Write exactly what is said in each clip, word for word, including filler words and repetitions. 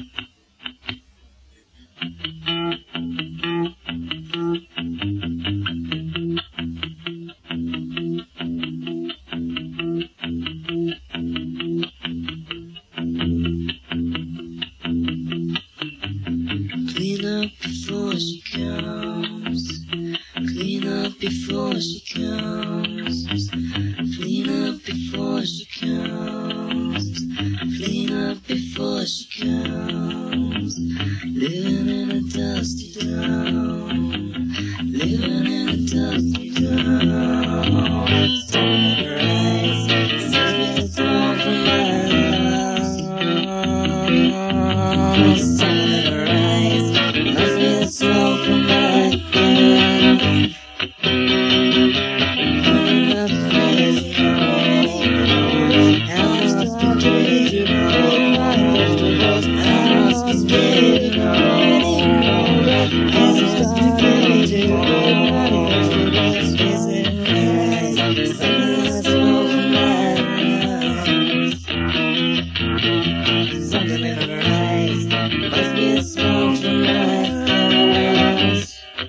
Clean up before she comes. Clean up before she comes. Clean up before she comes. Clean up before she comes. Living in a dusty town. Living in a dusty town. Sun in her eyes. Sun's all for my love. Sun in her eyes. Must be the song for my love. Something in her eyes must be a song from my house.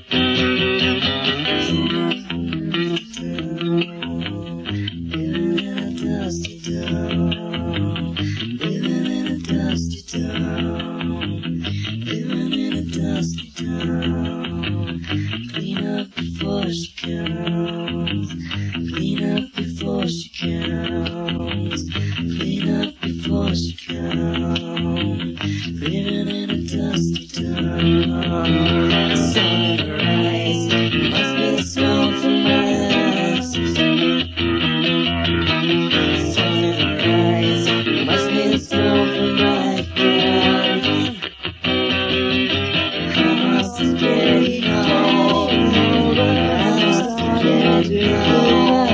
Living in a dusty town. Living in a dusty town. Living in a dusty town. Clean up before she comes. Clean up before she comes. Clean up before she comes. Living in a dusty town. Sun in her eyes must be the smoke from my house. Sun in her eyes must be the smoke from my house. I must get home. I must get home.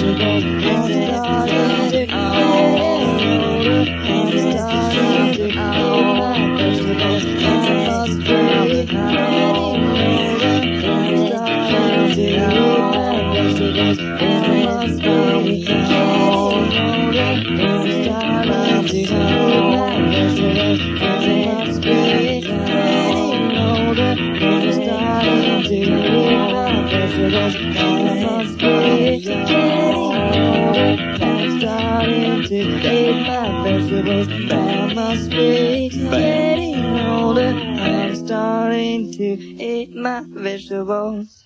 I must be getting older. I'm starting to eat my vegetables.